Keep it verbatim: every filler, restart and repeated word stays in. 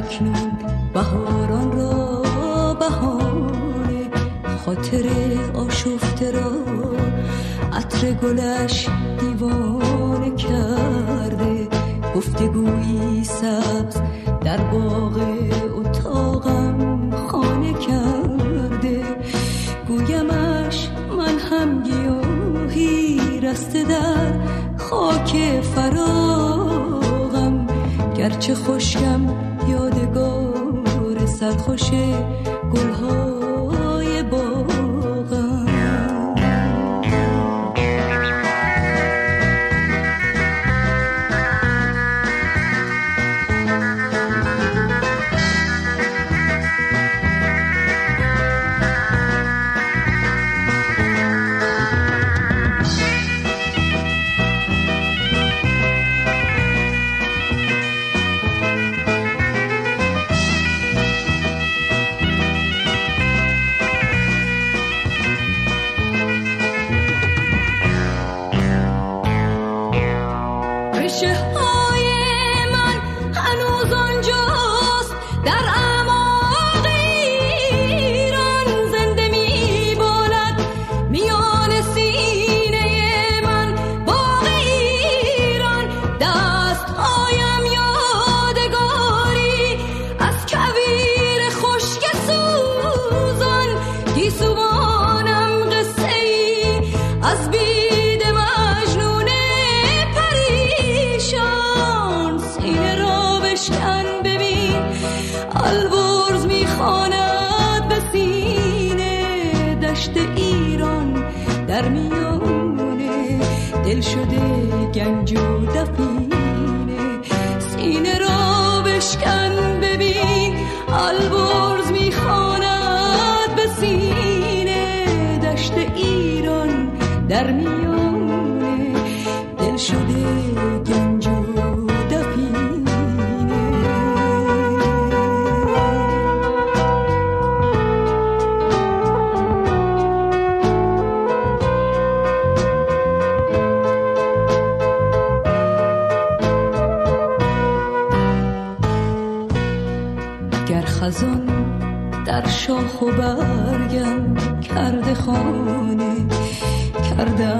اکنون بهاران را بهانه، خاطر آشفته را عطر گلش دیوانه کرده. گفتگویی سبز در باغ اتاقم خانه کرده. گویمش من هم گیاهی رسته در خاک فراغم، گرچه خشکم یادگار سرخوش گلهای باغم. البرز میخواند به سینه، دشت ایران در میانه دل شده گنج و دفینه. سینه را بشکن ببین، البرز میخواند به سینه، دشت ایران در میانه دل شده گنج و خزان در شاخ و برگم کرده خانه، کرده